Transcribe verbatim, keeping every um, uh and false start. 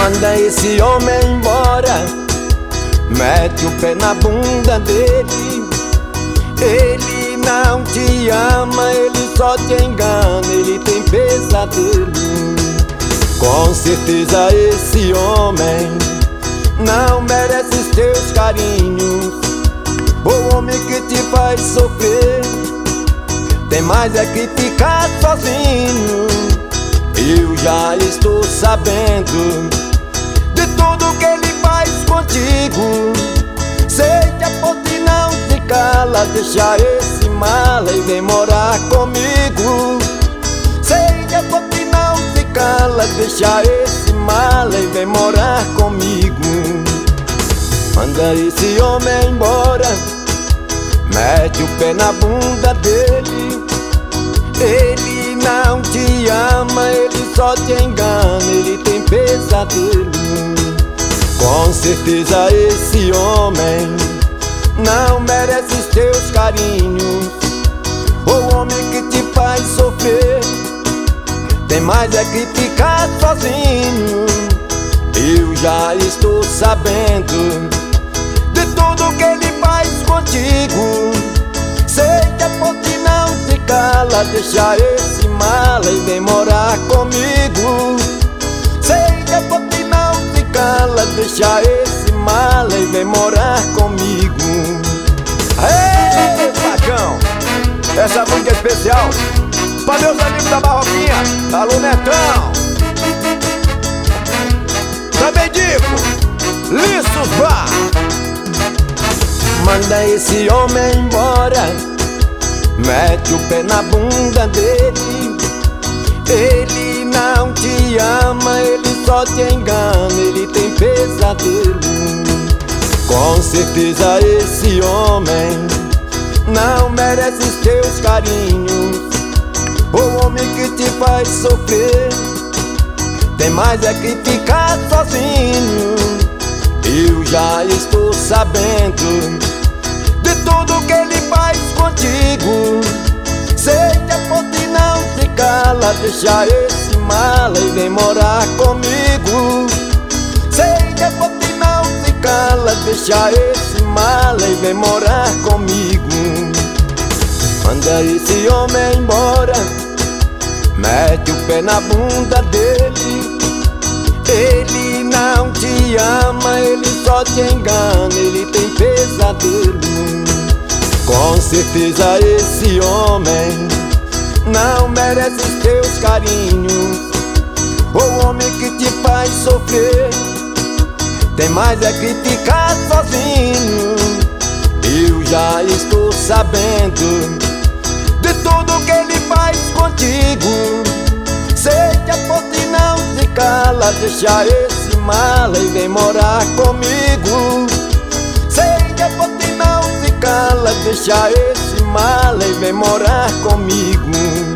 Manda esse homem embora, mete o pé na bunda dele. Ele não te ama, ele só te engana, ele tem pesadelo. Com certeza esse homem não merece os teus carinhos. O homem que te faz sofrer tem mais é que ficar sozinho. Eu já estou sabendo de tudo que ele faz contigo. Sei que a ponte não te cala, deixa esse mala e vem morar comigo. Sei que a ponte não te cala, deixa esse mala e vem morar comigo. Manda esse homem embora, mete o pé na bunda dele. Ele não te ama, ele só te engana, ele tem pesadelo. Com certeza esse homem não merece os teus carinhos. O homem que te faz sofrer tem mais é que ficar sozinho. Eu já estou sabendo de tudo que ele faz contigo. Sei que a ponte não te cala, deixa esse mala e vem morar comigo. Sei que a ponte não te cala, deixa esse mala e vem morar comigo. Ei, Pacão, essa música é especial para meus amigos da Barroquinha. Alô, Netão. Também digo Lissos Bar. Manda esse homem embora, mete o pé na bunda dele. Ele não te ama, ele só te engana, ele tem pesadelo. Com certeza esse homem não merece os teus carinhos. O homem que te faz sofrer tem mais é que ficar sozinho. Eu já estou sabendo de tudo que ele faz contigo. Sei que a ponte não te cala, deixa esse mala e vem morar comigo. Sei que a ponte não te cala, deixa esse mala e vem morar comigo. Manda esse homem embora, mete o pé na bunda dele. Ele não te ama, ele só te engana, ele tem pesadelo. Com certeza esse homem não merece os teus carinhos. O homem que te faz sofrer tem mais é que ficar sozinho. Eu já estou sabendo de tudo que ele faz contigo. Sei que a ponte não te cala, deixa esse mala e vem morar comigo. Sei que a ponte não te cala, deixa esse mala e vem morar comigo.